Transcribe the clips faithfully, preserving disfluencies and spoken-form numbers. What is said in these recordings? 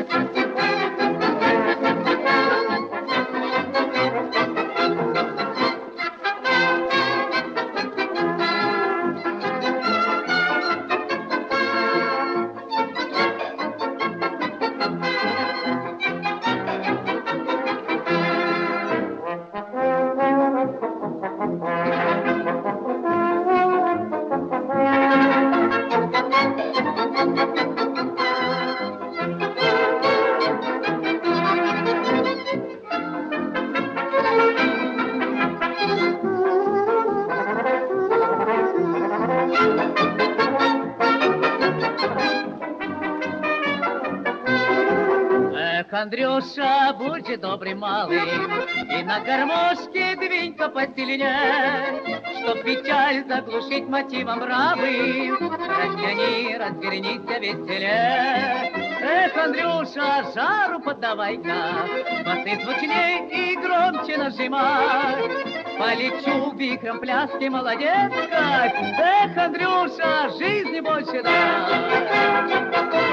Андрюша, будь добрый малый, и на гармошке двинь-ка посильнее, чтоб печаль заглушить мотивом рабы. Растяни, развернись веселее. Эх, Андрюша, жару поддавай-ка, басы звучней и громче нажимай. Полечу вихрем пляски, молодец как. Эх, Андрюша, жизни больше дай.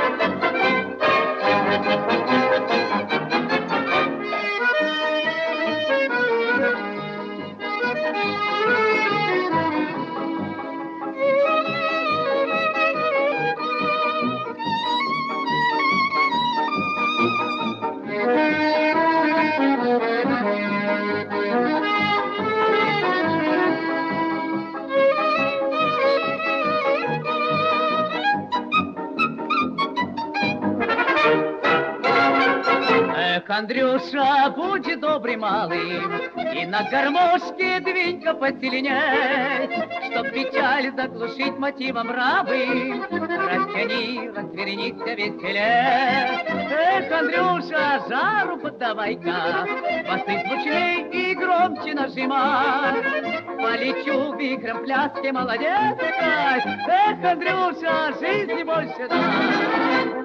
Эх, Андрюша, будь добрый малый, и на гармошке двинь-ка посильней, чтоб печаль заглушить мотивом рабы. Растяни, развернись веселее. Эх, Андрюша, жару поддавай-ка, басы звучней и громче нажимай. Полечу вихрем пляски, молодец как. Эх, Андрюша, жизни больше дай.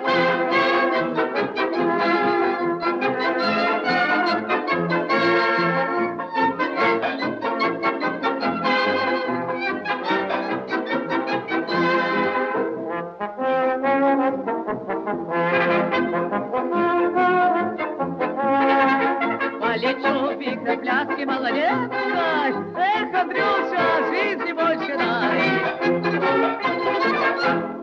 Полечу вихрем пляски, молодец как. Эх, Андрюша, жизни больше дай.